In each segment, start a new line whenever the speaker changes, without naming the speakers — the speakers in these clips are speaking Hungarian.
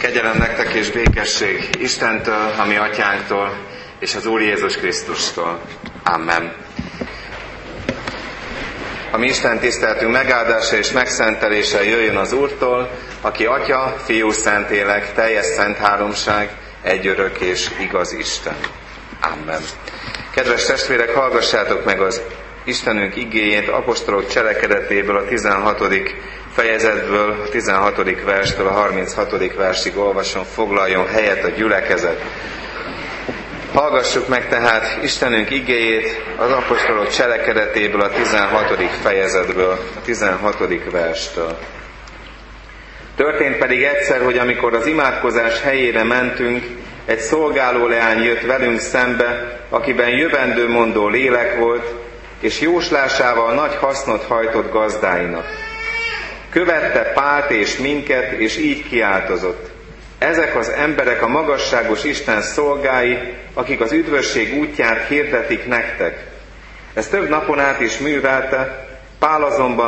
Kegyelem nektek és békesség Istentől, a mi atyánktól, és az Úr Jézus Krisztustól. Amen. A mi Isten tiszteltünk megáldása és megszentelése jöjjön az Úrtól, aki Atya, Fiú, Szentlélek, teljes szent háromság, egy örök és igaz Isten. Amen. Kedves testvérek, hallgassátok meg az Istenünk igéjét apostolok cselekedetéből, a 16. fejezetből, a 16. verstől a 36. versig olvasom, foglaljon helyet a gyülekezet. Hallgassuk meg tehát Istenünk igéjét az apostolok cselekedetéből, a 16. fejezetből, a 16. verstől. Történt pedig egyszer, hogy amikor az imádkozás helyére mentünk, egy szolgálóleány jött velünk szembe, akiben jövendőmondó lélek volt, és jóslásával nagy hasznot hajtott gazdáinak. Követte Pált és minket, és így kiáltozott: ezek az emberek a magasságos Isten szolgái, akik az üdvösség útját hirdetik nektek. Ez több napon át is művelte, Pált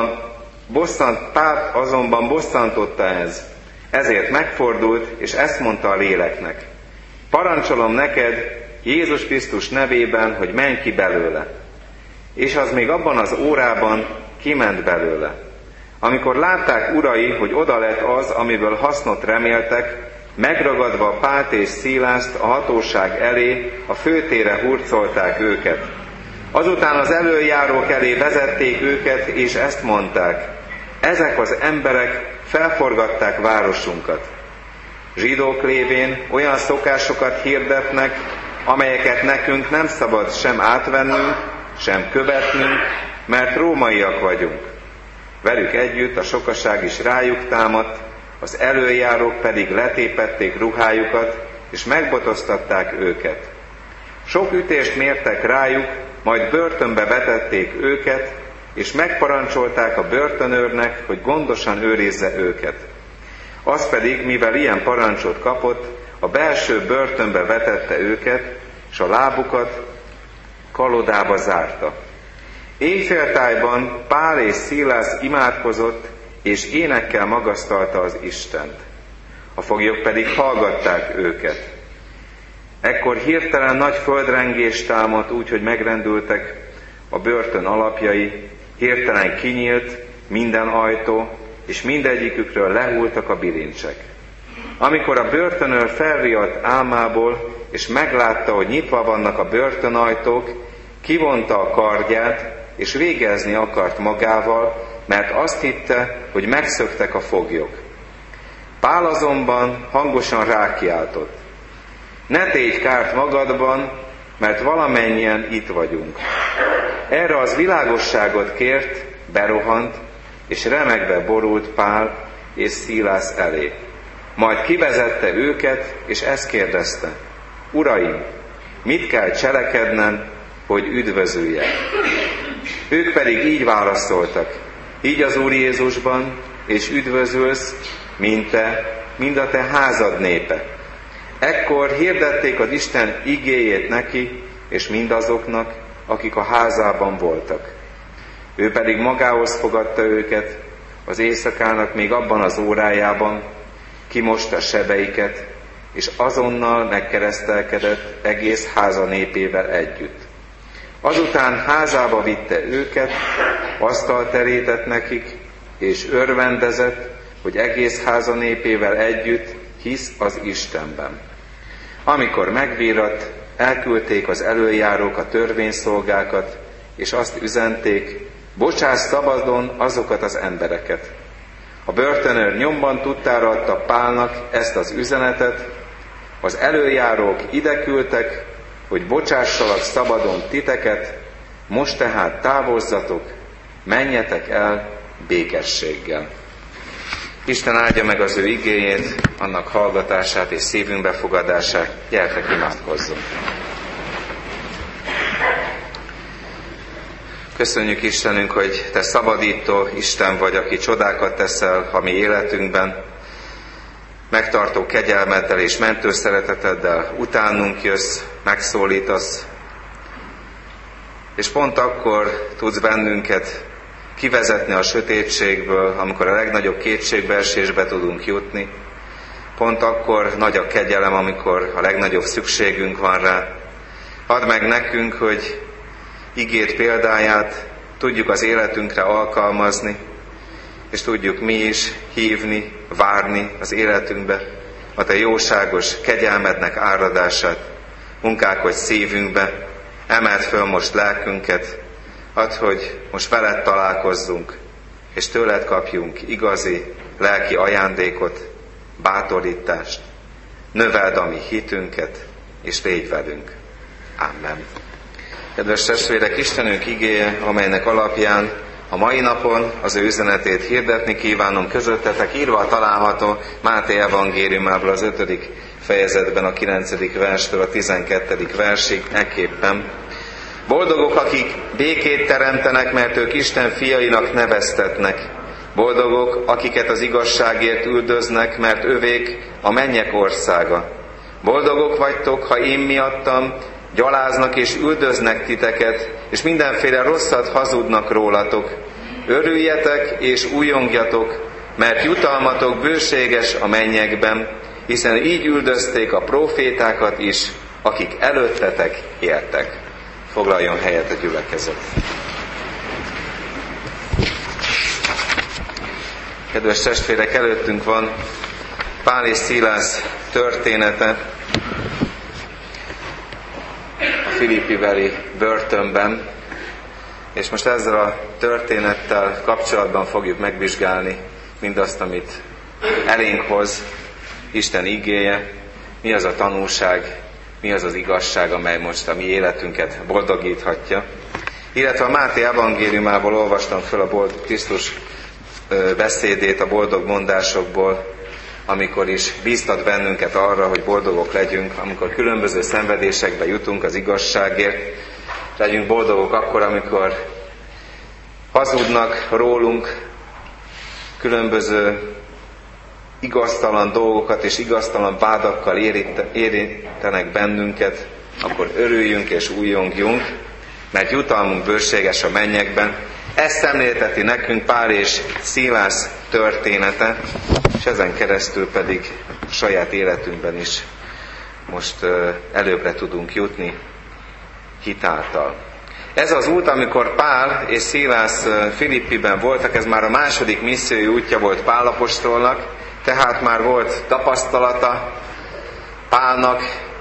azonban bosszantotta ez. Ezért megfordult, és ezt mondta a léleknek: parancsolom neked, Jézus Krisztus nevében, hogy menj ki belőle. És az még abban az órában kiment belőle. Amikor látták urai, hogy oda lett az, amiből hasznot reméltek, megragadva Pált és Szilászt a hatóság elé, a főtérre hurcolták őket. Azután az elöljárók elé vezették őket, és ezt mondták: ezek az emberek felforgatták városunkat. Zsidók lévén olyan szokásokat hirdetnek, amelyeket nekünk nem szabad sem átvennünk, sem követnünk, mert rómaiak vagyunk. Velük együtt a sokaság is rájuk támadt, az elöljárók pedig letépették ruhájukat, és megbotoztatták őket. Sok ütést mértek rájuk, majd börtönbe vetették őket, és megparancsolták a börtönőrnek, hogy gondosan őrizze őket. Az pedig, mivel ilyen parancsot kapott, a belső börtönbe vetette őket, és a lábukat kalodába zárta. Éjféltájban Pál és Szilász imádkozott, és énekkel magasztalta az Istent. A foglyok pedig hallgatták őket. Ekkor hirtelen nagy földrengés támadt, úgy, hogy megrendültek a börtön alapjai, hirtelen kinyílt minden ajtó, és mindegyikükről lehultak a bilincsek. Amikor a börtönőr felriadt álmából, és meglátta, hogy nyitva vannak a börtönajtók, kivonta a kardját, és végezni akart magával, mert azt hitte, hogy megszöktek a foglyok. Pál azonban hangosan rákiáltott: ne tégy kárt magadban, mert valamennyien itt vagyunk. Erre az világosságot kért, berohant, és remegve borult Pál és Szilász elé. Majd kivezette őket, és ezt kérdezte: uraim, mit kell cselekednem, hogy üdvözüljek? Ők pedig így válaszoltak: így az Úr Jézusban, és üdvözülsz, mind a te házad népe. Ekkor hirdették az Isten igéjét neki, és mindazoknak, akik a házában voltak. Ő pedig magához fogadta őket, az éjszakának még abban az órájában, kimosta sebeiket, és azonnal megkeresztelkedett egész háza népével együtt. Azután házába vitte őket, asztalt terített nekik, és örvendezett, hogy egész háza népével együtt hisz az Istenben. Amikor megvíratt, elküldték az elöljárók a törvényszolgákat, és azt üzenték: bocsáss szabadon azokat az embereket. A börtönőr nyomban tudtára adta Pálnak ezt az üzenetet, az elöljárók ide küldtek, hogy bocsássalak szabadon titeket, most tehát távozzatok, menjetek el békességgel. Isten áldja meg az ő igéjét, annak hallgatását és szívünk befogadását. Gyertek, imádkozzunk! Köszönjük Istenünk, hogy Te szabadító Isten vagy, aki csodákat teszel a mi életünkben. Megtartó kegyelmeddel és mentő szereteteddel utánunk jössz, megszólítasz, és pont akkor tudsz bennünket kivezetni a sötétségből, amikor a legnagyobb kétségbeesésbe tudunk jutni, pont akkor nagy a kegyelem, amikor a legnagyobb szükségünk van rá. Add meg nekünk, hogy igéd példáját tudjuk az életünkre alkalmazni, és tudjuk mi is hívni, várni az életünkbe a te jóságos kegyelmednek áradását. Munkálkodj szívünkbe, emeld föl most lelkünket, add, hogy most veled találkozzunk, és tőled kapjunk igazi lelki ajándékot, bátorítást, növeld a mi hitünket, és légy velünk. Amen. Kedves testvérek, Istenünk igéje, amelynek alapján a mai napon az ő üzenetét hirdetni kívánom közöttetek, írva található Máté evangéliumából az 5. fejezetben a 9. verstől a 12. versig ekképpen. Boldogok, akik békét teremtenek, mert ők Isten fiainak neveztetnek. Boldogok, akiket az igazságért üldöznek, mert övék a mennyek országa. Boldogok vagytok, ha én miattam gyaláznak és üldöznek titeket, és mindenféle rosszat hazudnak rólatok. Örüljetek és újongjatok, mert jutalmatok bőséges a mennyekben, hiszen így üldözték a prófétákat is, akik előttetek éltek. Foglaljon helyet a gyülekezet. Kedves testvérek, előttünk van Pál és Szilász története a filippibeli börtönben, és most ezzel a történettel kapcsolatban fogjuk megvizsgálni mindazt, amit elénk hoz Isten igéje, mi az a tanulság, mi az az igazság, amely most a mi életünket boldogíthatja. Illetve a Máté evangéliumából olvastam föl a Krisztus beszédét a boldog mondásokból, amikor is bíztat bennünket arra, hogy boldogok legyünk, amikor különböző szenvedésekbe jutunk az igazságért. Legyünk boldogok akkor, amikor hazudnak rólunk, különböző igaztalan dolgokat és igaztalan vádakkal érintenek bennünket, akkor örüljünk és újjongjunk, mert jutalmunk bőséges a mennyekben. Ezt szemlélteti nekünk Pál és Szilász története, és ezen keresztül pedig a saját életünkben is most előbbre tudunk jutni hitáltal. Ez az út, amikor Pál és Szilász Filippiben voltak, ez már a második missziói útja volt Pál apostolnak, tehát már volt tapasztalata Pálnak,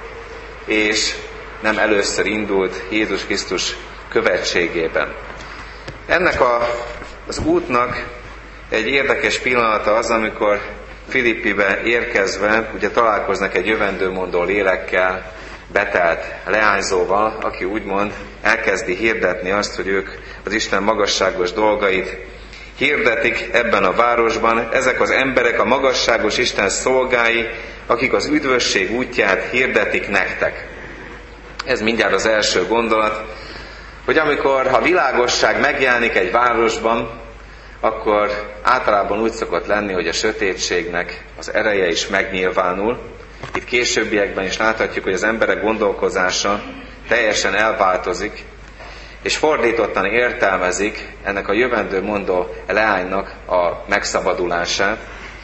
és nem először indult Jézus Krisztus követségében. Ennek az útnak egy érdekes pillanata az, amikor Filippibe érkezve, ugye találkoznak egy jövendőmondó lélekkel, betelt leányzóval, aki úgymond elkezdi hirdetni azt, hogy ők az Isten magasságos dolgait hirdetik ebben a városban. Ezek az emberek a magasságos Isten szolgái, akik az üdvösség útját hirdetik nektek. Ez mindjárt az első gondolat, hogy amikor a világosság megjelenik egy városban, akkor általában úgy szokott lenni, hogy a sötétségnek az ereje is megnyilvánul. Itt későbbiekben is láthatjuk, hogy az emberek gondolkozása teljesen elváltozik, és fordítottan értelmezik ennek a jövendőmondó leánynak a megszabadulását.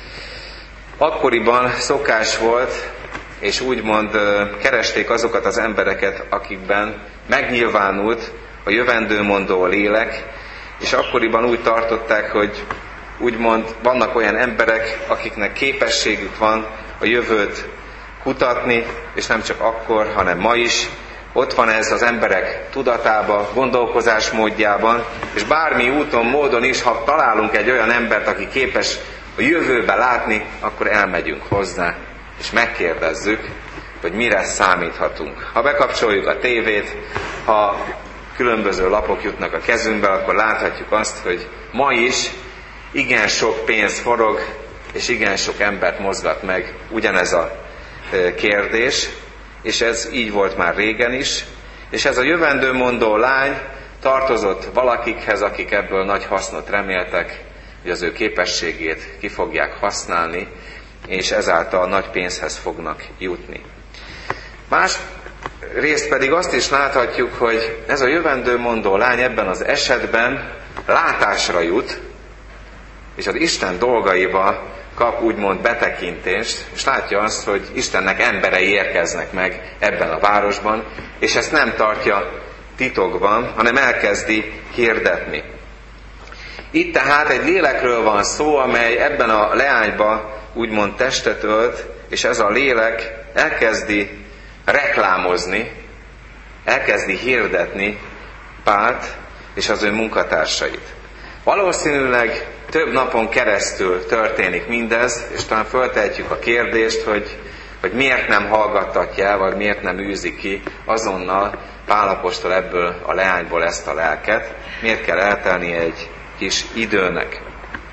Akkoriban szokás volt, és úgymond keresték azokat az embereket, akikben megnyilvánult a jövendőmondó lélek, és akkoriban úgy tartották, hogy úgymond vannak olyan emberek, akiknek képességük van a jövőt kutatni, és nem csak akkor, hanem ma is. Ott van ez az emberek tudatában, gondolkozásmódjában, és bármi úton, módon is, ha találunk egy olyan embert, aki képes a jövőbe látni, akkor elmegyünk hozzá, és megkérdezzük, hogy mire számíthatunk. Ha bekapcsoljuk a tévét, ha különböző lapok jutnak a kezünkbe, akkor láthatjuk azt, hogy ma is igen sok pénz forog, és igen sok embert mozgat meg ugyanez a kérdés, és ez így volt már régen is, és ez a jövendőmondó lány tartozott valakikhez, akik ebből nagy hasznot reméltek, hogy az ő képességét ki fogják használni, és ezáltal nagy pénzhez fognak jutni. Más részt pedig azt is láthatjuk, hogy ez a jövendőmondó lány ebben az esetben látásra jut, és az Isten dolgaival kap úgymond betekintést, és látja azt, hogy Istennek emberei érkeznek meg ebben a városban, és ezt nem tartja titokban, hanem elkezdi hirdetni. Itt tehát egy lélekről van szó, amely ebben a leányban úgymond testet ölt, és ez a lélek elkezdi reklámozni, elkezdi hirdetni Pált és az ő munkatársait. Valószínűleg több napon keresztül történik mindez, és talán föltehetjük a kérdést, hogy miért nem hallgattatja el, vagy miért nem űzi ki azonnal Pál apostol ebből a leányból ezt a lelket, miért kell eltelni egy kis időnek.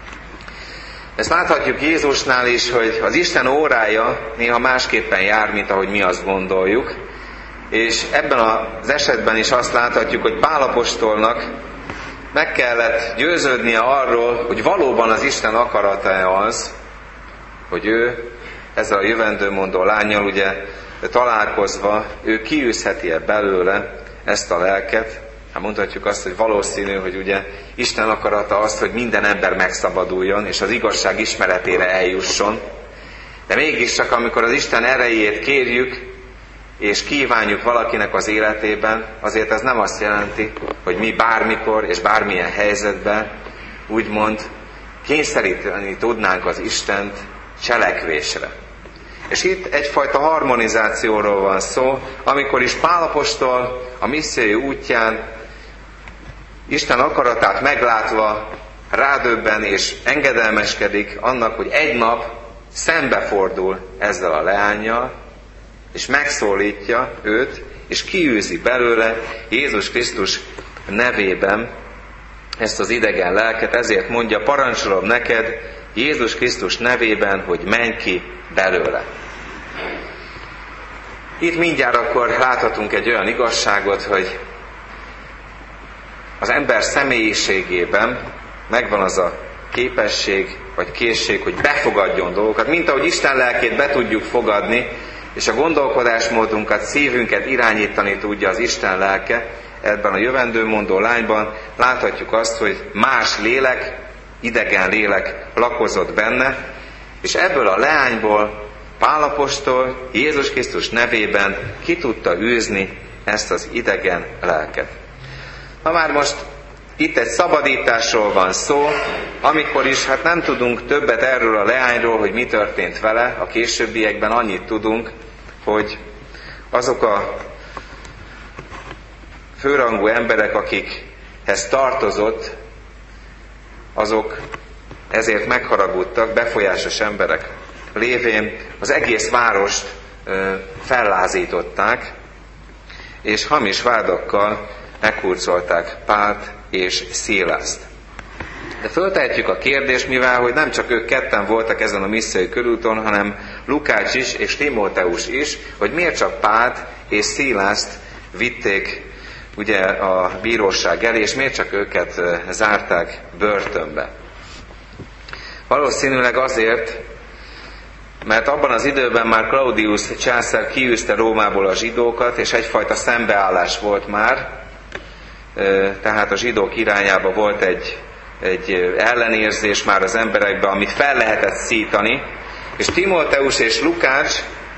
Ezt láthatjuk Jézusnál is, hogy az Isten órája néha másképpen jár, mint ahogy mi azt gondoljuk, és ebben az esetben is azt láthatjuk, hogy Pál apostolnak meg kellett győződnie arról, hogy valóban az Isten akarata-e az, hogy ő ezzel a jövendőmondó lánnyal ugye találkozva, ő kiűzheti-e belőle ezt a lelket. Hát mondhatjuk azt, hogy valószínű, hogy ugye Isten akarata az, hogy minden ember megszabaduljon, és az igazság ismeretére eljusson. De mégiscsak, amikor az Isten erejét kérjük, és kívánjuk valakinek az életében, azért ez nem azt jelenti, hogy mi bármikor és bármilyen helyzetben úgymond kényszeríteni tudnánk az Istent cselekvésre. És itt egyfajta harmonizációról van szó, amikor is Pál apostol a missziói útján Isten akaratát meglátva rádöbben és engedelmeskedik annak, hogy egy nap szembefordul ezzel a leánnyal, és megszólítja őt, és kiűzi belőle Jézus Krisztus nevében ezt az idegen lelket, ezért mondja, parancsolom neked Jézus Krisztus nevében, hogy menj ki belőle. Itt mindjárt akkor láthatunk egy olyan igazságot, hogy az ember személyiségében megvan az a képesség, vagy készség, hogy befogadjon dolgokat, mint ahogy Isten lelkét be tudjuk fogadni, és a gondolkodásmódunkat, szívünket irányítani tudja az Isten lelke, ebben a jövendőmondó lányban láthatjuk azt, hogy más lélek, idegen lélek lakozott benne, és ebből a leányból Pál apostol Jézus Krisztus nevében ki tudta űzni ezt az idegen lelket. Ha már most itt egy szabadításról van szó, amikor is hát nem tudunk többet erről a leányról, hogy mi történt vele, a későbbiekben annyit tudunk, hogy azok a főrangú emberek, akikhez tartozott, azok ezért megharagudtak, befolyásos emberek lévén az egész várost fellázították, és hamis vádakkal meghurcolták Pált és Szilászt. De föltehetjük a kérdést, mivel hogy nem csak ők ketten voltak ezen a missziói körúton, hanem Lukács is és Timóteus is, hogy miért csak Pált és Szilászt vitték ugye a bíróság elé, és miért csak őket zárták börtönbe. Valószínűleg azért, mert abban az időben már Claudius császár kiűzte Rómából a zsidókat, és egyfajta szembeállás volt már, tehát a zsidók irányába volt egy ellenérzés már az emberekben, amit fel lehetett szítani, és Timóteus és Lukács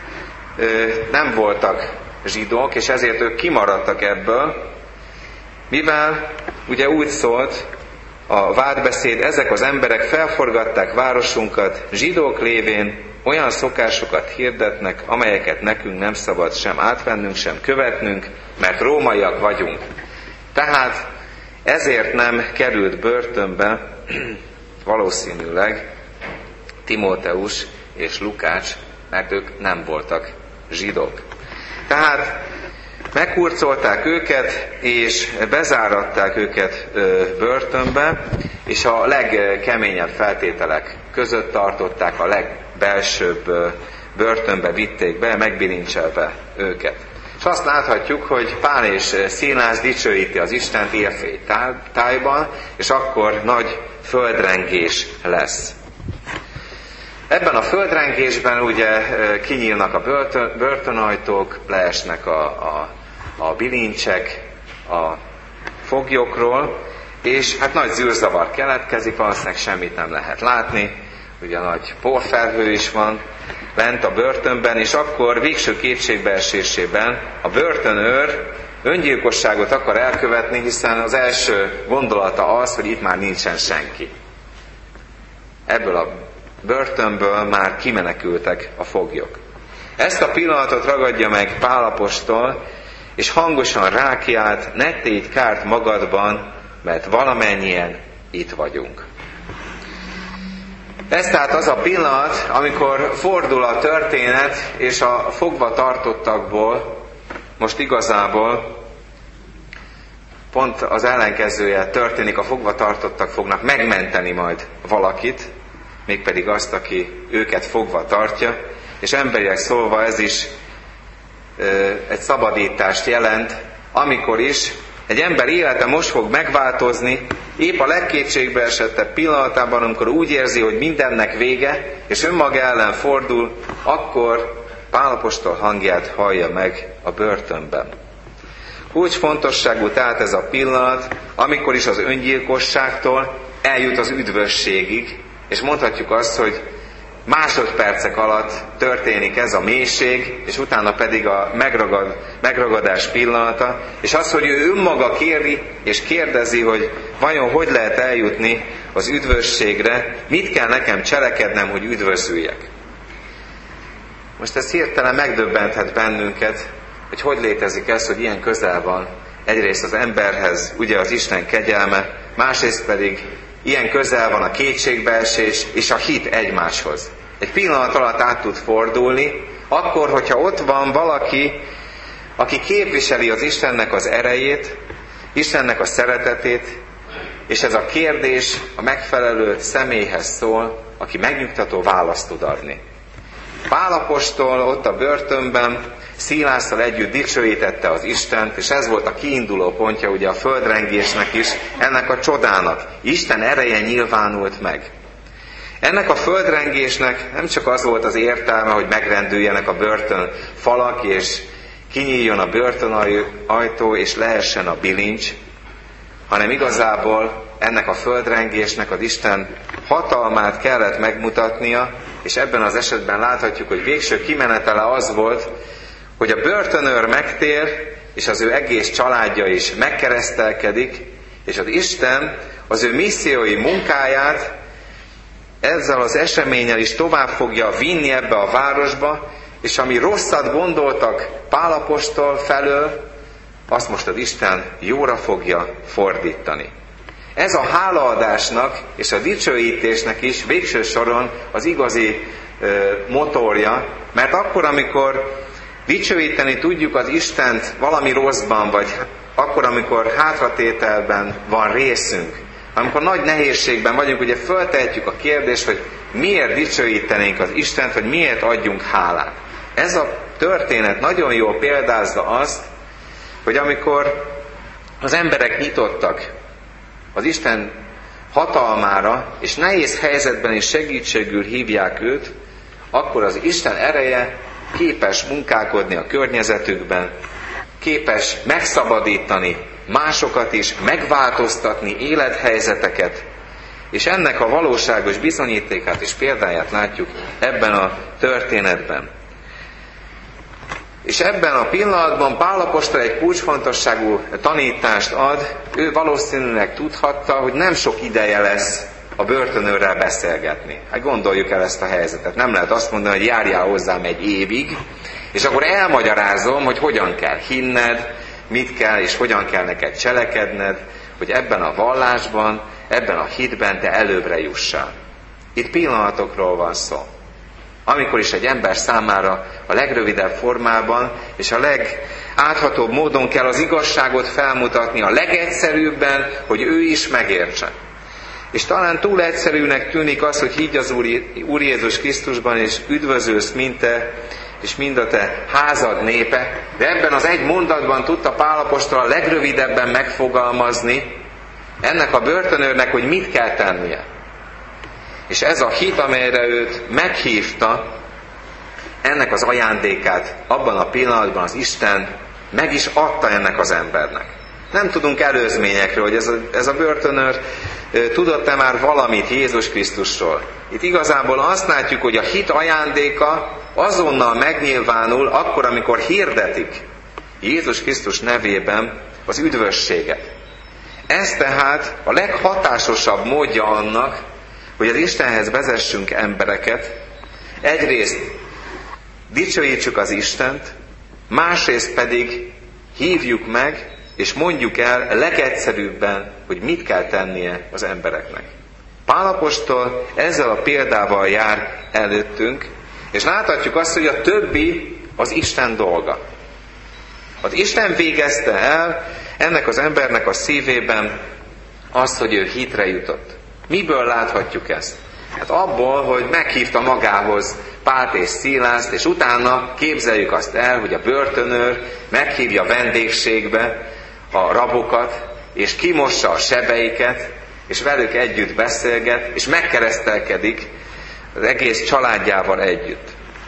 nem voltak zsidók, és ezért ők kimaradtak ebből, mivel ugye úgy szólt a vádbeszéd, ezek az emberek felforgatták városunkat, zsidók lévén olyan szokásokat hirdetnek, amelyeket nekünk nem szabad sem átvennünk, sem követnünk, mert rómaiak vagyunk. Tehát ezért nem került börtönbe valószínűleg Timóteus és Lukács, mert ők nem voltak zsidók. Tehát meghurcolták őket, és bezáratták őket börtönbe, és a legkeményebb feltételek között tartották, a legbelsőbb börtönbe vitték be, megbilincselve őket. És azt láthatjuk, hogy Pál és Szilász dicsőíti az Istent éjfél tájban, és akkor nagy földrengés lesz. Ebben a földrengésben ugye kinyílnak a börtönajtók, leesnek a bilincsek a foglyokról, és hát nagy zűrzavar keletkezik, valószínűleg semmit nem lehet látni. ugye nagy porfelhő is van lent a börtönben, és akkor végső kétségbeesésében a börtönőr öngyilkosságot akar elkövetni, hiszen az első gondolata az, hogy itt már nincsen senki. Ebből a börtönből már kimenekültek a foglyok. Ezt a pillanatot ragadja meg Pál apostol, és hangosan rákiált: ne tégy kárt magadban, mert valamennyien itt vagyunk. Ez tehát az a pillanat, amikor fordul a történet, és a fogva tartottakból most igazából pont az ellenkezője történik, a fogva tartottak fognak megmenteni majd valakit, mégpedig azt, aki őket fogva tartja, és emberileg szólva ez is egy szabadítást jelent, amikor is egy ember élete most fog megváltozni, épp a legkétségbeesettebb pillanatában, amikor úgy érzi, hogy mindennek vége, és önmaga ellen fordul, akkor Pál apostol hangját hallja meg a börtönben. Kulcsfontosságú tehát ez a pillanat, amikor is az öngyilkosságtól eljut az üdvösségig, és mondhatjuk azt, hogy másodpercek alatt történik ez a mélység, és utána pedig a megragadás pillanata, és az, hogy ő önmaga kéri és kérdezi, hogy vajon hogy lehet eljutni az üdvösségre, mit kell nekem cselekednem, hogy üdvözüljek. Most ez hirtelen megdöbbenthet bennünket, hogy létezik ez, hogy ilyen közel van egyrészt az emberhez, ugye az Isten kegyelme, másrészt pedig ilyen közel van a kétségbeesés és a hit egymáshoz. Egy pillanat alatt át tud fordulni, akkor, hogyha ott van valaki, aki képviseli az Istennek az erejét, Istennek a szeretetét, és ez a kérdés a megfelelő személyhez szól, aki megnyugtató választ tud adni. Pál apostol ott a börtönben Szilásszal együtt dicsőítette az Istent, és ez volt a kiinduló pontja ugye a földrengésnek is, ennek a csodának. Isten ereje nyilvánult meg. Ennek a földrengésnek nem csak az volt az értelme, hogy megrendüljenek a börtön falak, és kinyíljon a börtönajtó, és lehessen a bilincs, hanem igazából ennek a földrengésnek az Isten hatalmát kellett megmutatnia, és ebben az esetben láthatjuk, hogy végső kimenetele az volt, hogy a börtönőr megtér, és az ő egész családja is megkeresztelkedik, és az Isten az ő missziói munkáját ezzel az eseménnyel is tovább fogja vinni ebbe a városba, és ami rosszat gondoltak Pál apostol felől, azt most az Isten jóra fogja fordítani. Ez a hálaadásnak és a dicsőítésnek is végső soron az igazi motorja, mert akkor, amikor dicsőíteni tudjuk az Istent valami rosszban, vagy akkor, amikor hátratételben van részünk, amikor nagy nehézségben vagyunk, ugye föltehetjük a kérdést, hogy miért dicsőítenénk az Istent, vagy miért adjunk hálát. Ez a történet nagyon jól példázza azt, hogy amikor az emberek nyitottak az Isten hatalmára, és nehéz helyzetben is segítségül hívják őt, akkor az Isten ereje képes munkálkodni a környezetükben, képes megszabadítani másokat is, megváltoztatni élethelyzeteket, és ennek a valóságos bizonyítékát és példáját látjuk ebben a történetben. És ebben a pillanatban Pál apostol egy kulcsfontosságú tanítást ad, ő valószínűleg tudhatta, hogy nem sok ideje lesz a börtönőrrel beszélgetni. Hát gondoljuk el ezt a helyzetet. Nem lehet azt mondani, hogy járjál hozzám egy évig, és akkor elmagyarázom, hogy hogyan kell hinned, mit kell és hogyan kell neked cselekedned, hogy ebben a vallásban, ebben a hitben te előbbre jussál. Itt pillanatokról van szó. Amikor is egy ember számára a legrövidebb formában és a legáthatóbb módon kell az igazságot felmutatni, a legegyszerűbben, hogy ő is megértse. És talán túl egyszerűnek tűnik az, hogy higgy az Úr Jézus Krisztusban, és üdvözölsz, mint te, és mind a te házad népe, de ebben az egy mondatban tudta Pál apostol a legrövidebben megfogalmazni ennek a börtönőrnek, hogy mit kell tennie. És ez a hit, amelyre őt meghívta, ennek az ajándékát abban a pillanatban az Isten meg is adta ennek az embernek. Nem tudunk előzményekről, hogy ez a börtönőr tudott-e már valamit Jézus Krisztusról. Itt igazából azt látjuk, hogy a hit ajándéka azonnal megnyilvánul akkor, amikor hirdetik Jézus Krisztus nevében az üdvösséget. Ez tehát a leghatásosabb módja annak, hogy az Istenhez vezessünk embereket. Egyrészt dicsőítsük az Istent, másrészt pedig hívjuk meg, és mondjuk el legegyszerűbben, hogy mit kell tennie az embereknek. Pál apostol ezzel a példával jár előttünk, és láthatjuk azt, hogy a többi az Isten dolga. Az Isten végezte el ennek az embernek a szívében azt, hogy ő hitre jutott. Miből láthatjuk ezt? Hát abból, hogy meghívta magához Pált és Szilászt, és utána képzeljük azt el, hogy a börtönőr meghívja vendégségbe a rabokat, és kimossa a sebeiket, és velük együtt beszélget, és megkeresztelkedik az egész családjával együtt.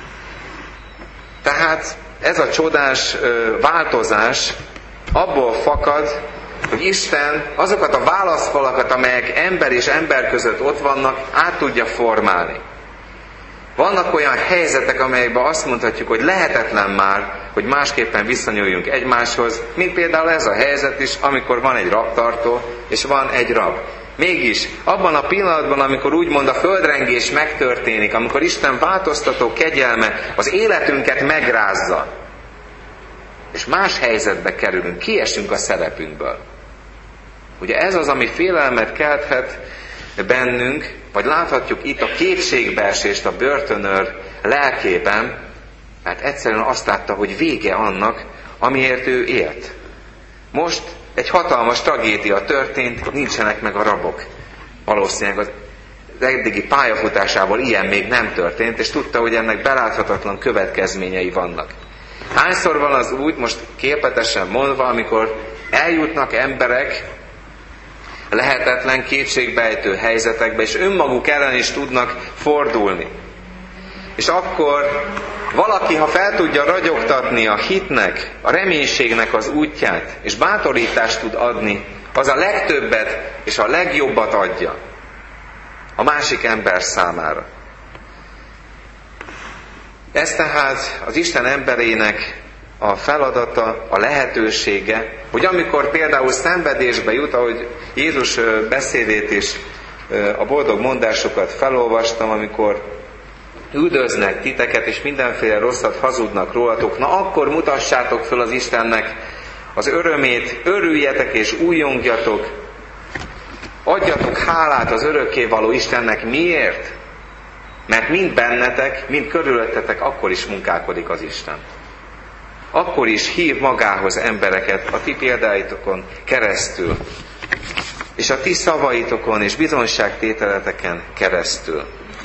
Tehát ez a csodás változás abból fakad, hogy Isten azokat a válaszfalakat, amelyek ember és ember között ott vannak, át tudja formálni. Vannak olyan helyzetek, amelyekben azt mondhatjuk, hogy lehetetlen már, hogy másképpen viszonyuljunk egymáshoz, mint például ez a helyzet is, amikor van egy rabtartó, és van egy rab. Mégis, abban a pillanatban, amikor úgymond a földrengés megtörténik, amikor Isten változtató kegyelme az életünket megrázza, és más helyzetbe kerülünk, kiesünk a szerepünkből. Ugye ez az, ami félelmet kelthet bennünk, vagy láthatjuk itt a kétségbeesést a börtönőr lelkében, mert egyszerűen azt látta, hogy vége annak, amiért ő élt. Most egy hatalmas tragédia történt, nincsenek meg a rabok. Valószínűleg az eddigi pályafutásával ilyen még nem történt, és tudta, hogy ennek beláthatatlan következményei vannak. Hányszor van az úgy, most képletesen mondva, amikor eljutnak emberek lehetetlen, kétségbejtő helyzetekbe, és önmaguk ellen is tudnak fordulni. És akkor valaki, ha fel tudja ragyogtatni a hitnek, a reménységnek az útját, és bátorítást tud adni, az a legtöbbet és a legjobbat adja a másik ember számára. Ez tehát az Isten emberének a feladata, a lehetősége, hogy amikor például szenvedésbe jut, ahogy Jézus beszédét is, a boldog mondásokat felolvastam, amikor üldöznek titeket, és mindenféle rosszat hazudnak rólatok, na akkor mutassátok föl az Istennek az örömét, örüljetek és újjongjatok, adjatok hálát az örökkévaló Istennek. Miért? Mert mind bennetek, mind körülöttetek akkor is munkálkodik az Isten. Akkor is hív magához embereket a ti példáitokon keresztül, és a ti szavaitokon és bizonyságtételeteken keresztül.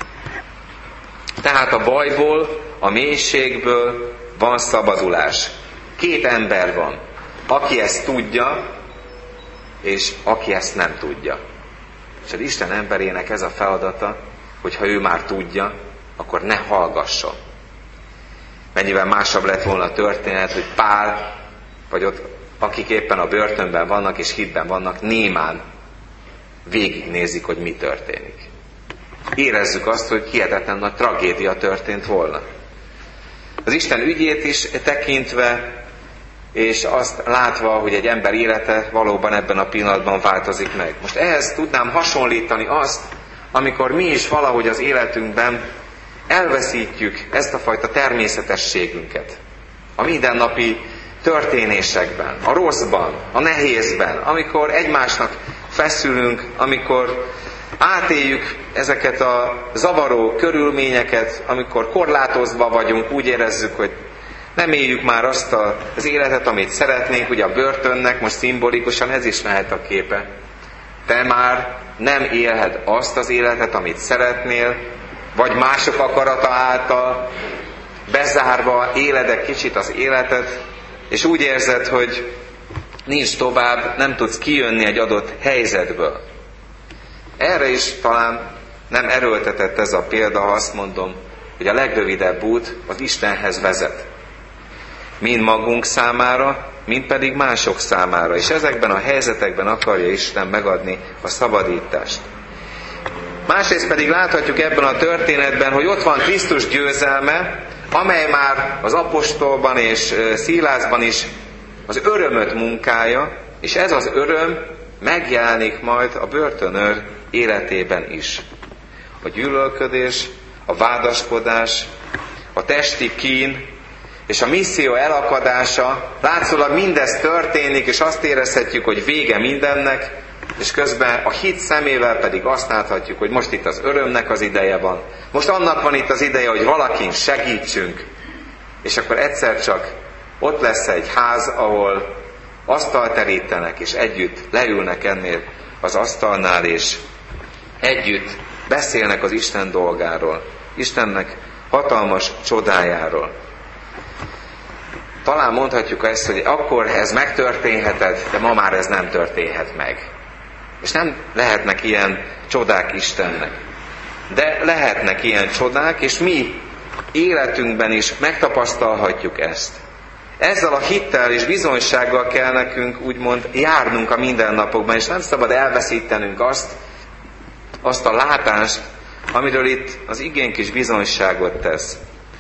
Tehát a bajból, a mélységből van szabadulás. Két ember van, aki ezt tudja, és aki ezt nem tudja. És az Isten emberének ez a feladata, hogyha ő már tudja, akkor ne hallgasson. Mennyivel másabb lett volna a történet, hogy Pál, vagy ott akik éppen a börtönben vannak és hitben vannak, némán végignézik, hogy mi történik. Érezzük azt, hogy hihetetlen nagy tragédia történt volna. Az Isten ügyét is tekintve, és azt látva, hogy egy ember élete valóban ebben a pillanatban változik meg. Most ehhez tudnám hasonlítani azt, amikor mi is valahogy az életünkben elveszítjük ezt a fajta természetességünket. A mindennapi történésekben, a rosszban, a nehézben, amikor egymásnak feszülünk, amikor átéljük ezeket a zavaró körülményeket, amikor korlátozva vagyunk, úgy érezzük, hogy nem éljük már azt az életet, amit szeretnénk, ugye a börtönnek most szimbolikusan ez is lehet a képe. Te már nem élhed azt az életet, amit szeretnél, vagy mások akarata által bezárva éled egy kicsit az életet, és úgy érzed, hogy nincs tovább, nem tudsz kijönni egy adott helyzetből. Erre is talán nem erőltetett ez a példa, ha azt mondom, hogy a legrövidebb út az Istenhez vezet. mind magunk számára, mind pedig mások számára. És ezekben a helyzetekben akarja Isten megadni a szabadítást. Másrészt pedig láthatjuk ebben a történetben, hogy ott van Krisztus győzelme, amely már az apostolban és Szilászban is az örömöt munkálja, és ez az öröm megjelenik majd a börtönőr életében is. A gyűlölködés, a vádaskodás, a testi kín és a misszió elakadása, látszólag mindez történik, és azt érezhetjük, hogy vége mindennek, és közben a hit szemével pedig azt láthatjuk, hogy most itt az örömnek az ideje van. Most annak van itt az ideje, hogy valakin segítsünk, és akkor egyszer csak ott lesz egy ház, ahol asztalt terítenek, és együtt leülnek ennél az asztalnál, és együtt beszélnek az Isten dolgáról, Istennek hatalmas csodájáról. Talán mondhatjuk ezt, hogy akkor ez megtörténhetett, de ma már ez nem történhet meg. És nem lehetnek ilyen csodák Istennek. De lehetnek ilyen csodák, és mi életünkben is megtapasztalhatjuk ezt. Ezzel a hittel és bizonysággal kell nekünk úgymond járnunk a mindennapokban, és nem szabad elveszítenünk azt a látást, amiről itt az igénk is bizonyságot tesz.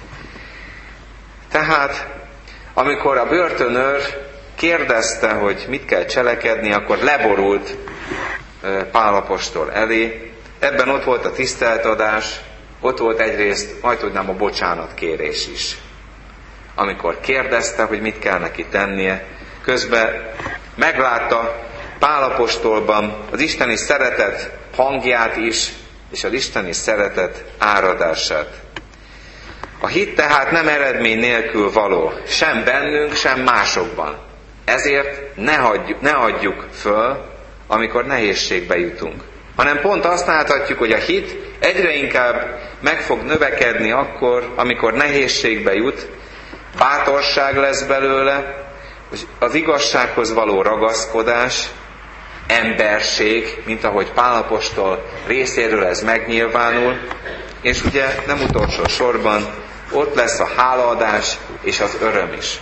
Tehát, amikor a börtönőr kérdezte, hogy mit kell cselekedni, akkor leborult Pál apostol elé. Ebben ott volt a tiszteletadás, ott volt egyrészt majdnem a bocsánatkérés is. Amikor kérdezte, hogy mit kell neki tennie, közben meglátta Pál apostolban az isteni szeretet hangját is, és az isteni szeretet áradását. A hit tehát nem eredmény nélkül való, sem bennünk, sem másokban. Ezért ne hagyjuk föl, amikor nehézségbe jutunk. Hanem pont azt láthatjuk, hogy a hit egyre inkább meg fog növekedni akkor, amikor nehézségbe jut, bátorság lesz belőle, az igazsághoz való ragaszkodás, emberség, mint ahogy Pál apostol részéről ez megnyilvánul, és ugye nem utolsó sorban ott lesz a hálaadás és az öröm is.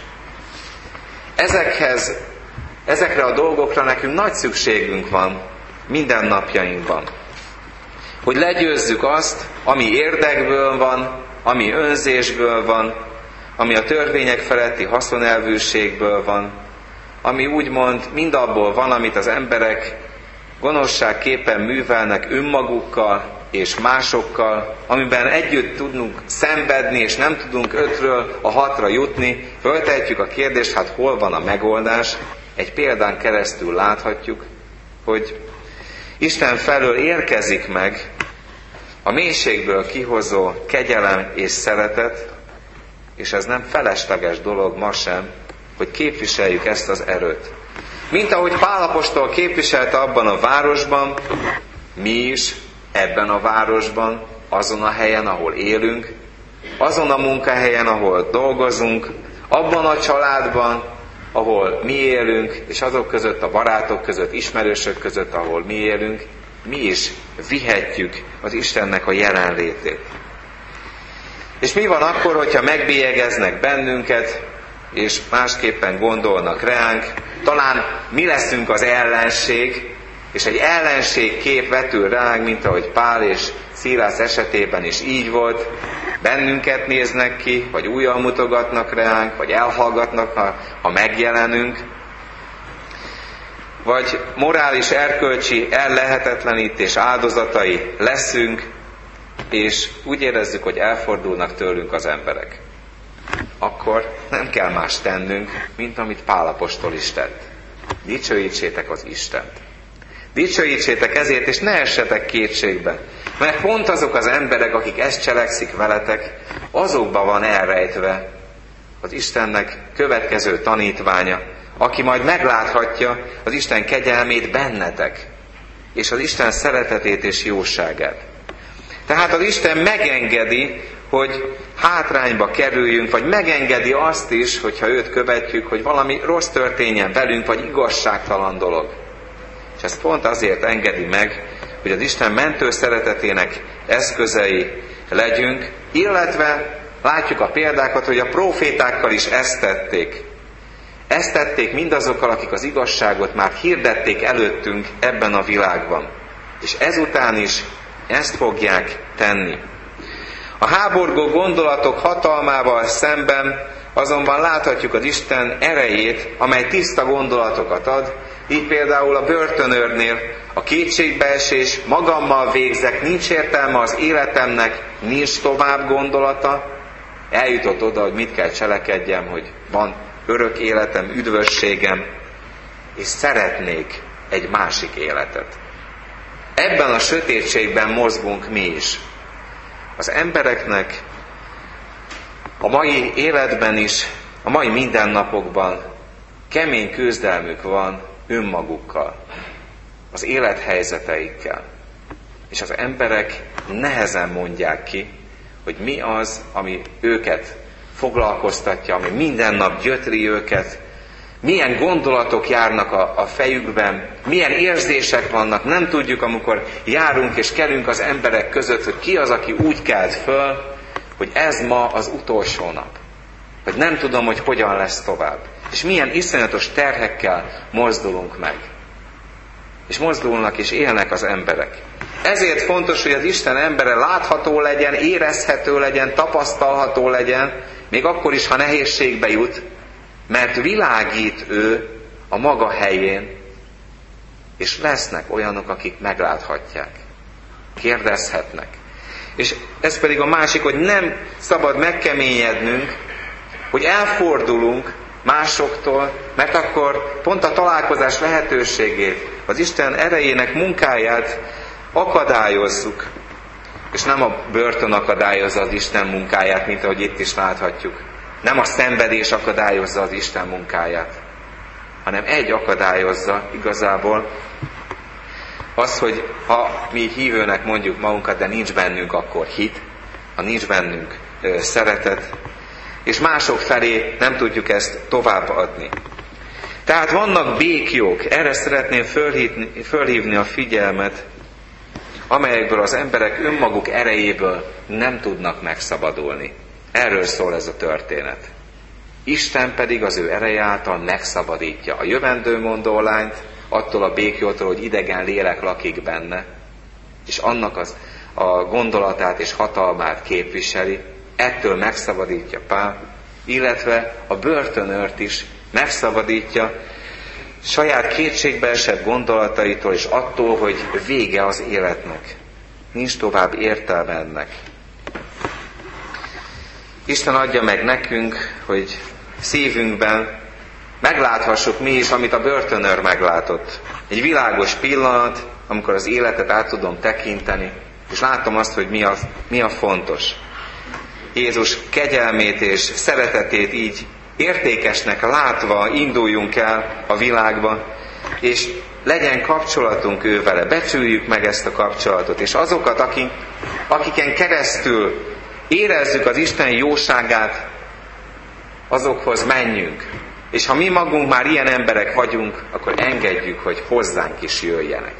Ezekre a dolgokra nekünk nagy szükségünk van mindennapjainkban. Hogy legyőzzük azt, ami érdekből van, ami önzésből van, ami a törvények feletti haszonelvűségből van, ami úgymond mindabból van, amit az emberek gonoszságképpen művelnek önmagukkal és másokkal, amiben együtt tudunk szenvedni, és nem tudunk 5-ről a 6-ra jutni. Föltehetjük a kérdést, hát hol van a megoldás? Egy példán keresztül láthatjuk, hogy Isten felől érkezik meg a mélységből kihozó kegyelem és szeretet, és ez nem felesleges dolog ma sem, hogy képviseljük ezt az erőt. Mint ahogy Pál apostol képviselte abban a városban, mi is ebben a városban, azon a helyen, ahol élünk, azon a munkahelyen, ahol dolgozunk, abban a családban, ahol mi élünk, és azok között, a barátok között, ismerősök között, ahol mi élünk, mi is vihetjük az Istennek a jelenlétét. És mi van akkor, hogyha megbélyegeznek bennünket, és másképpen gondolnak ránk? Talán mi leszünk az ellenség, és egy ellenség kép vetül ránk, mint ahogy Pál és Szilász esetében is így volt. Bennünket néznek ki, vagy újjal mutogatnak ránk, vagy elhallgatnak, ha megjelenünk. Vagy morális, erkölcsi ellehetetlenítés áldozatai leszünk, és úgy érezzük, hogy elfordulnak tőlünk az emberek. Akkor nem kell más tennünk, mint amit Pál apostol is tett. Dicsőítsétek az Istent. Dicsőítsétek ezért, és ne essetek kétségbe. Mert pont azok az emberek, akik ezt cselekszik veletek, azokban van elrejtve az Istennek következő tanítványa, aki majd megláthatja az Isten kegyelmét bennetek, és az Isten szeretetét és jóságát. Tehát az Isten megengedi, hogy hátrányba kerüljünk, vagy megengedi azt is, hogyha őt követjük, hogy valami rossz történjen velünk, vagy igazságtalan dolog. És ezt pont azért engedi meg, hogy az Isten mentő szeretetének eszközei legyünk, illetve Látjuk a példákat, hogy a prófétákkal is ezt tették. Ezt tették mindazokkal, akik az igazságot már hirdették előttünk ebben a világban. És ezután is ezt fogják tenni. A háborgó gondolatok hatalmával szemben azonban láthatjuk az Isten erejét, amely tiszta gondolatokat ad. Így például a börtönőrnél a kétségbeesés, magammal végzek, nincs értelme az életemnek, nincs tovább gondolata. Eljutott oda, hogy mit kell cselekedjem, hogy van örök életem, üdvösségem, és szeretnék egy másik életet. Ebben a sötétségben mozgunk mi is. Az embereknek a mai életben is, a mai mindennapokban kemény küzdelmük van önmagukkal, az élethelyzeteikkel. És az emberek nehezen mondják ki, hogy mi az, ami őket foglalkoztatja, ami minden nap gyötri őket, milyen gondolatok járnak a fejükben, milyen érzések vannak, nem tudjuk, amikor járunk és kelünk az emberek között, hogy ki az, aki úgy kelt föl, hogy ez ma az utolsó nap. Hogy nem tudom, hogy hogyan lesz tovább. És milyen iszonyatos terhekkel mozdulunk meg. És mozdulnak és élnek az emberek. Ezért fontos, hogy az Isten embere látható legyen, érezhető legyen, tapasztalható legyen, még akkor is, ha nehézségbe jut, mert világít ő a maga helyén, és lesznek olyanok, akik megláthatják, kérdezhetnek. És ez pedig a másik, hogy nem szabad megkeményednünk, hogy elfordulunk másoktól, mert akkor pont a találkozás lehetőségét, az Isten erejének munkáját akadályozzuk. És nem a börtön akadályozza az Isten munkáját, mint ahogy itt is láthatjuk. Nem a szenvedés akadályozza az Isten munkáját, hanem egy akadályozza igazából az, hogy ha mi hívőnek mondjuk magunkat, de nincs bennünk akkor hit, ha nincs bennünk szeretet, és mások felé nem tudjuk ezt továbbadni. Tehát vannak béklyók, erre szeretném fölhívni a figyelmet, amelyekből az emberek önmaguk erejéből nem tudnak megszabadulni. Erről szól ez a történet. Isten pedig az ő ereje által megszabadítja a jövendőmondó lányt attól a béklyótól, hogy idegen lélek lakik benne, és annak a gondolatát és hatalmát képviseli, ettől megszabadítja Pál, illetve a börtönőrt is megszabadítja saját kétségbeesett gondolataitól, és attól, hogy vége az életnek. Nincs tovább értelme ennek. Isten adja meg nekünk, hogy szívünkben megláthassuk mi is, amit a börtönőr meglátott. Egy világos pillanat, amikor az életet át tudom tekinteni, és látom azt, hogy mi a fontos. Jézus kegyelmét és szeretetét így értékesnek látva induljunk el a világba, és legyen kapcsolatunk ő vele, becsüljük meg ezt a kapcsolatot, és azokat, akiken keresztül érezzük az Isten jóságát, azokhoz menjünk. És ha mi magunk már ilyen emberek vagyunk, akkor engedjük, hogy hozzánk is jöjjenek.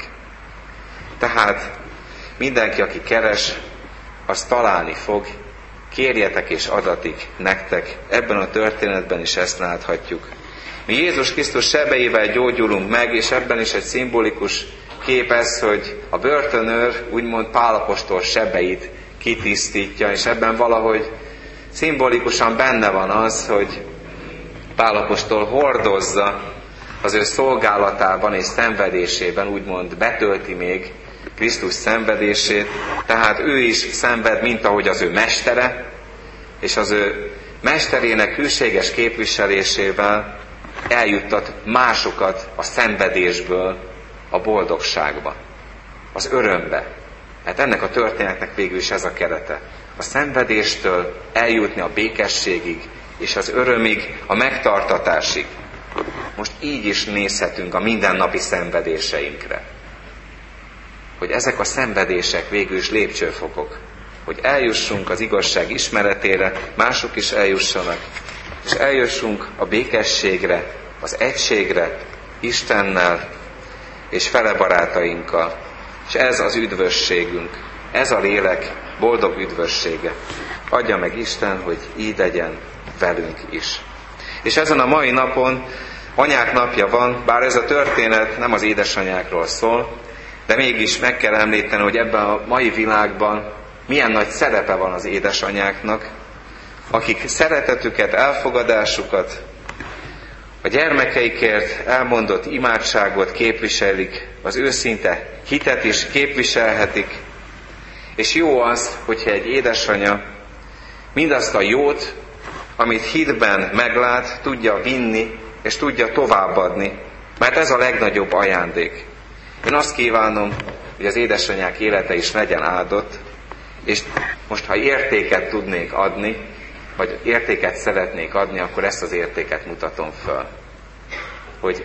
Tehát mindenki, aki keres, az találni fog. Kérjetek és adatik nektek. Ebben a történetben is ezt láthatjuk. Mi Jézus Krisztus sebeivel gyógyulunk meg, és ebben is egy szimbolikus kép ez, hogy a börtönőr úgymond Pál apostol sebeit kitisztítja, és ebben valahogy szimbolikusan benne van az, hogy Pál apostol hordozza az ő szolgálatában és szenvedésében, úgymond betölti még Krisztus szenvedését, tehát ő is szenved, mint ahogy az ő mestere, és az ő mesterének hűséges képviselésével eljuttat másokat a szenvedésből a boldogságba, az örömbe. Hát ennek a történetnek végül is ez a kerete. A szenvedéstől eljutni a békességig, és az örömig, a megtartatásig. Most így is nézhetünk a mindennapi szenvedéseinkre. Hogy ezek a szenvedések végül is lépcsőfokok. Hogy eljussunk az igazság ismeretére, mások is eljussanak, és eljussunk a békességre, az egységre, Istennel és fele barátainkkal. És ez az üdvösségünk, ez a lélek boldog üdvössége. adja meg Isten, hogy így legyen velünk is. És ezen a mai napon anyák napja van, bár ez a történet nem az édesanyákról szól, de mégis meg kell említeni, hogy ebben a mai világban milyen nagy szerepe van az édesanyáknak, akik szeretetüket, elfogadásukat, a gyermekeikért elmondott imádságot képviselik, az őszinte hitet is képviselhetik, és jó az, hogyha egy édesanya mindazt a jót, amit hitben meglát, tudja vinni, és tudja továbbadni, mert ez a legnagyobb ajándék. Én azt kívánom, hogy az édesanyák élete is legyen áldott, és most, ha értéket tudnék adni, vagy értéket szeretnék adni, akkor ezt az értéket mutatom föl. Hogy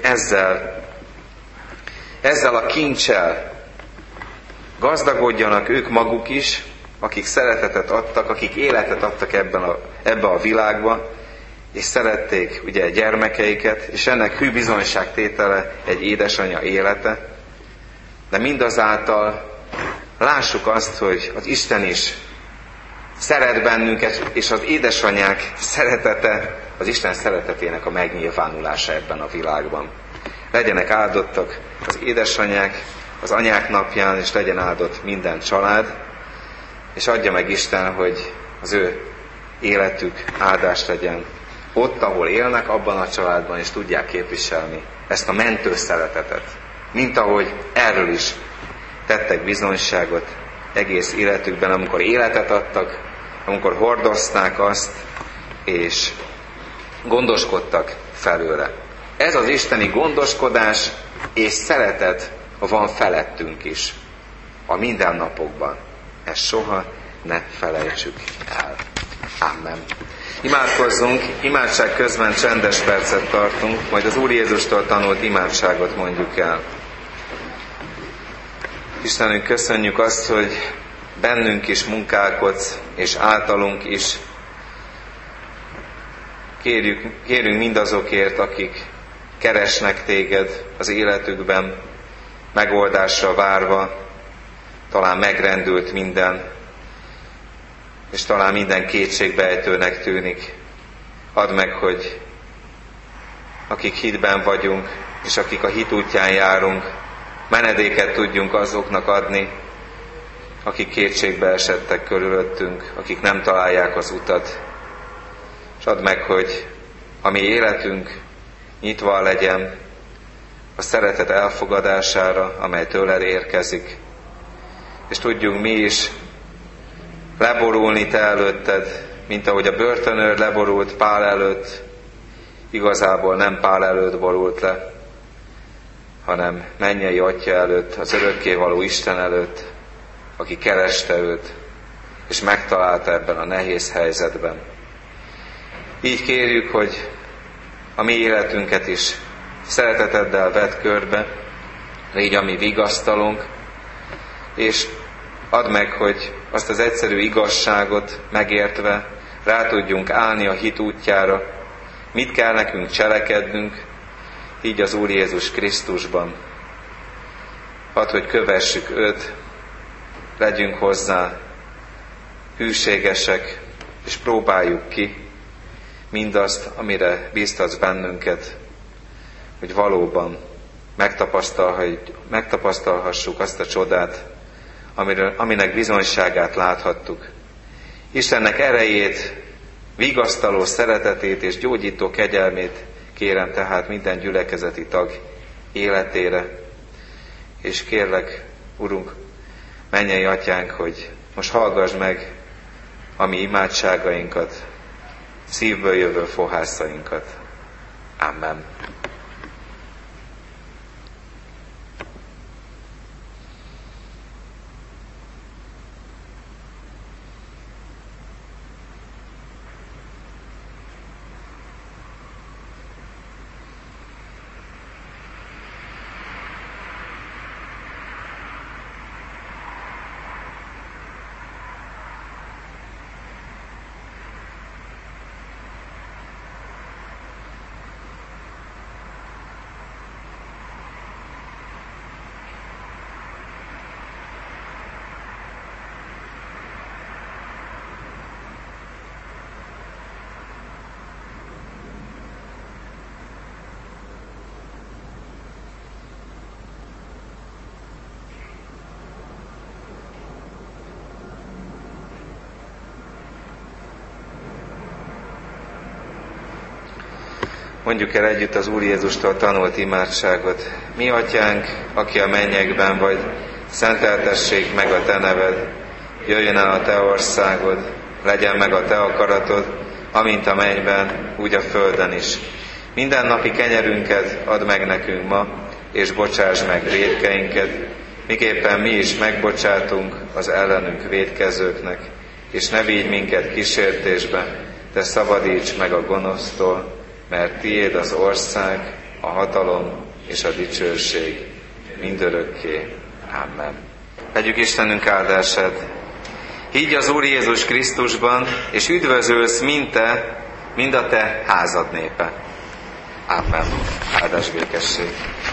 ezzel a kincsel gazdagodjanak ők maguk is, akik szeretetet adtak, akik életet adtak ebbe a világba, és szerették ugye gyermekeiket, és ennek hű bizonyságtétele egy édesanyja élete, de mindazáltal lássuk azt, hogy az Isten is szeret bennünket, és az édesanyák szeretete, az Isten szeretetének a megnyilvánulása ebben a világban. Legyenek áldottak az édesanyák az anyák napján, és legyen áldott minden család, és adja meg Isten, hogy az ő életük áldást legyen ott, ahol élnek, abban a családban, és tudják képviselni ezt a mentő szeretetet, mint ahogy erről is tettek bizonyságot egész életükben, amikor életet adtak, amikor hordozták azt, és gondoskodtak felőle. Ez az isteni gondoskodás és szeretet van felettünk is a mindennapokban. Ezt soha ne felejtsük el. Amen. Imádkozzunk, imádság közben csendes percet tartunk, majd az Úr Jézustól tanult imádságot mondjuk el. Istenünk, köszönjük azt, hogy bennünk is munkálkodsz, és általunk is. Kérünk mindazokért, akik keresnek téged az életükben, megoldásra várva, talán megrendült minden, és talán minden kétségbejtőnek tűnik. Add meg, hogy akik hitben vagyunk, és akik a hit útján járunk, menedéket tudjunk azoknak adni, akik kétségbe esettek körülöttünk, akik nem találják az utat. És add meg, hogy a mi életünk nyitva legyen a szeretet elfogadására, amely tőled érkezik, és tudjunk mi is leborulni te előtted, mint ahogy a börtönőr leborult Pál előtt, igazából nem Pál előtt borult le, hanem mennyei Atya előtt, az örökkévaló Isten előtt, aki kereste őt, és megtalálta ebben a nehéz helyzetben. Így kérjük, hogy a mi életünket is szereteteddel vedd körbe, légy a mi vigasztalunk, és add meg, hogy azt az egyszerű igazságot megértve rá tudjunk állni a hit útjára, mit kell nekünk cselekednünk, így az Úr Jézus Krisztusban. Add, hogy kövessük őt, legyünk hozzá hűségesek, és próbáljuk ki mindazt, amire bíztatsz bennünket, hogy valóban megtapasztalhassuk azt a csodát, aminek bizonyságát láthattuk. Istennek erejét, vigasztaló szeretetét és gyógyító kegyelmét kérem tehát minden gyülekezeti tag életére, és kérlek, Urunk, mennyei Atyánk, hogy most hallgass meg a mi imádságainkat, szívből jövő fohászainkat. Amen. Mondjuk el együtt az Úr Jézustól tanult imádságot. Mi atyánk, aki a mennyekben vagy, szenteltessék meg a te neved, jöjjön el a te országod, legyen meg a te akaratod, amint a mennyben, úgy a földön is. Mindennapi kenyerünket add meg nekünk ma, és bocsáss meg vétkeinket, miképpen mi is megbocsátunk az ellenünk vétkezőknek, és ne vigy minket kísértésbe, de szabadíts meg a gonosztól, mert tiéd az ország, a hatalom és a dicsőség mindörökké. Amen. Vegyük Istenünk áldását. Higgy az Úr Jézus Krisztusban, és üdvözölsz mind a te házad népe. Amen. Áldás békesség.